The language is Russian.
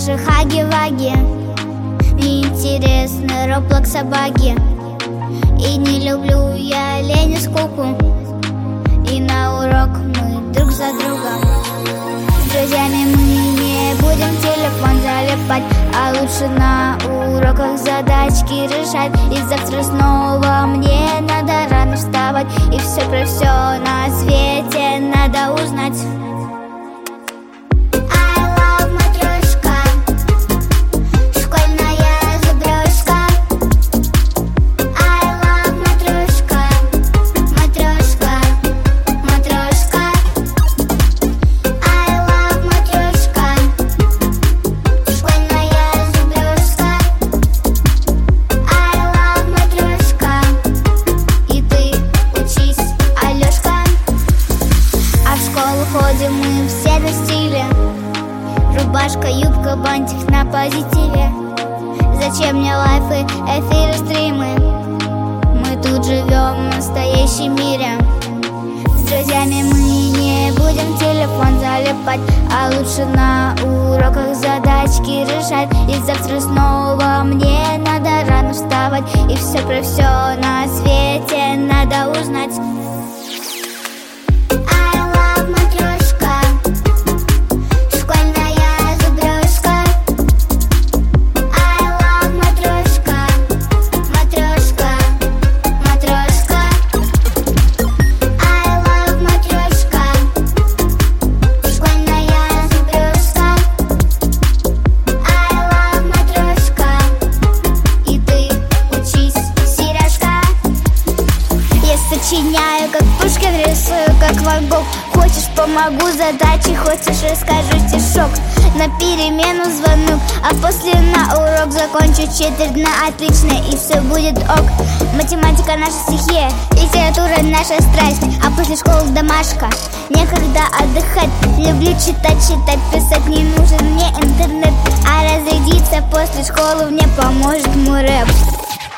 больше хаги-ваги. Мне интересны Роблокс собаки. И не люблю я лень и скуку. И на урок мы друг за другом. С друзьями мы не будем телефон залипать, а лучше на уроках задачки решать. И завтра снова мне надо рано вставать, и все про все на свете надо узнать. Ходим мы все на стиле. Рубашка, юбка, бантик на позитиве. Зачем мне лайфы, эфиры, стримы? Мы тут живем в настоящем мире. С друзьями мы не будем телефон залипать, а лучше на уроках задачки решать. И завтра снова мне надо рано вставать, и все про все на свете надо узнать. Сочиняю, как Пушкин, рисую, как Ван Гог. Хочешь, помогу задачи, хочешь, расскажу стишок. На перемену звонок, а после на урок закончу четверть на отлично, и все будет ок. Математика наша стихия, литература наша страсть, а после школы домашка, некогда отдыхать. Люблю читать, писать, не нужен мне интернет, а разрядиться после школы мне поможет мой рэп.